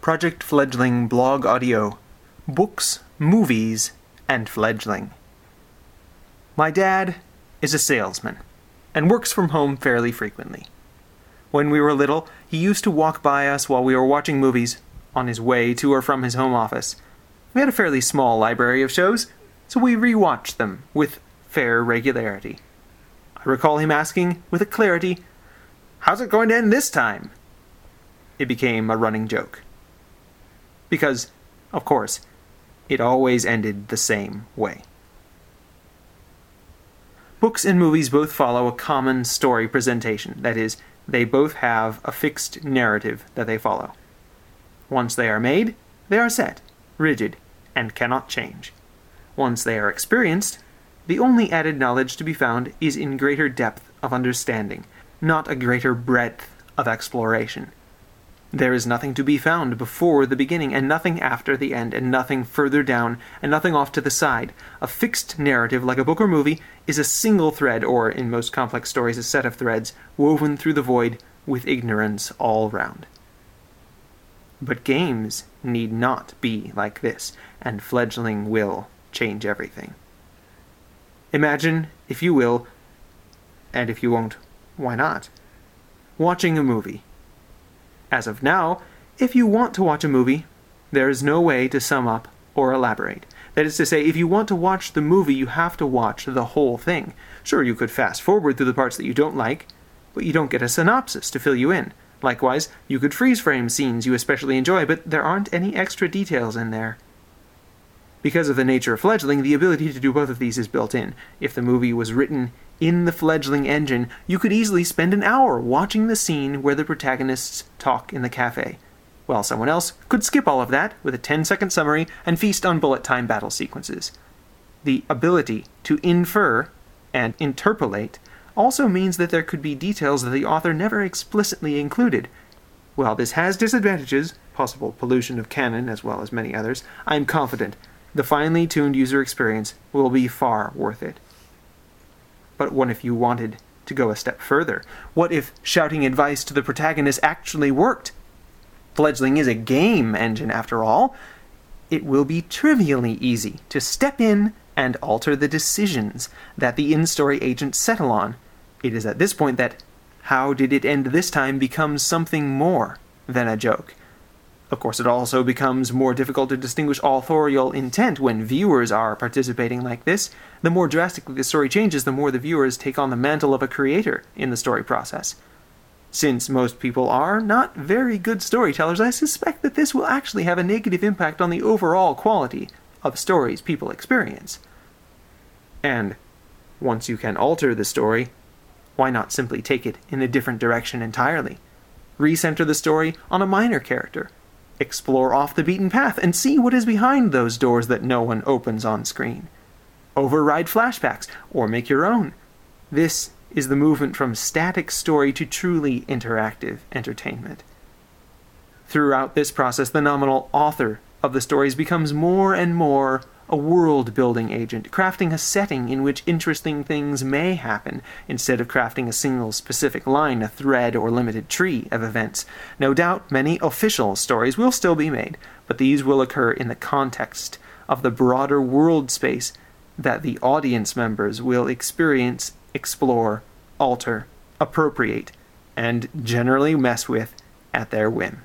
Project Fledgling Blog Audio, Books, Movies, and Fledgling. My dad is a salesman, and works from home fairly frequently. When we were little, he used to walk by us while we were watching movies, on his way to or from his home office. We had a fairly small library of shows, so we rewatched them with fair regularity. I recall him asking, with a clarity, "How's it going to end this time?" It became a running joke. Because, of course, it always ended the same way. Books and movies both follow a common story presentation. That is, they both have a fixed narrative that they follow. Once they are made, they are set, rigid, and cannot change. Once they are experienced, the only added knowledge to be found is in greater depth of understanding, not a greater breadth of exploration. There is nothing to be found before the beginning, and nothing after the end, and nothing further down, and nothing off to the side. A fixed narrative, like a book or movie, is a single thread, or, in most complex stories, a set of threads, woven through the void with ignorance all round. But games need not be like this, and Fledgling will change everything. Imagine, if you will, and if you won't, why not, watching a movie. As of now, if you want to watch a movie, there is no way to sum up or elaborate. That is to say, if you want to watch the movie, you have to watch the whole thing. Sure, you could fast forward through the parts that you don't like, but you don't get a synopsis to fill you in. Likewise, you could freeze frame scenes you especially enjoy, but there aren't any extra details in there. Because of the nature of Fledgling, the ability to do both of these is built in. If the movie was written in the Fledgling engine, you could easily spend an hour watching the scene where the protagonists talk in the cafe, while someone else could skip all of that with a 10-second summary and feast on bullet time battle sequences. The ability to infer and interpolate also means that there could be details that the author never explicitly included. While this has disadvantages, possible pollution of canon as well as many others, I am confident the finely tuned user experience will be far worth it. But what if you wanted to go a step further? What if shouting advice to the protagonist actually worked? Fledgling is a game engine, after all. It will be trivially easy to step in and alter the decisions that the in-story agents settle on. It is at this point that "how did it end this time" becomes something more than a joke. Of course, it also becomes more difficult to distinguish authorial intent when viewers are participating like this. The more drastically the story changes, the more the viewers take on the mantle of a creator in the story process. Since most people are not very good storytellers, I suspect that this will actually have a negative impact on the overall quality of stories people experience. And once you can alter the story, why not simply take it in a different direction entirely? Recenter the story on a minor character. Explore off the beaten path and see what is behind those doors that no one opens on screen. Override flashbacks, or make your own. This is the movement from static story to truly interactive entertainment. Throughout this process, the nominal author of the stories becomes more and more a world-building agent, crafting a setting in which interesting things may happen, instead of crafting a single specific line, a thread, or limited tree of events. No doubt many official stories will still be made, but these will occur in the context of the broader world space that the audience members will experience, explore, alter, appropriate, and generally mess with at their whim.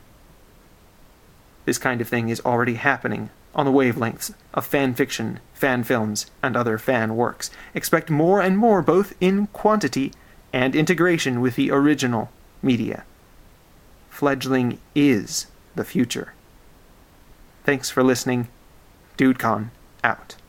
This kind of thing is already happening on the wavelengths of fan fiction, fan films, and other fan works. Expect more and more, both in quantity and integration with the original media. Fledgling is the future. Thanks for listening. DudeCon out.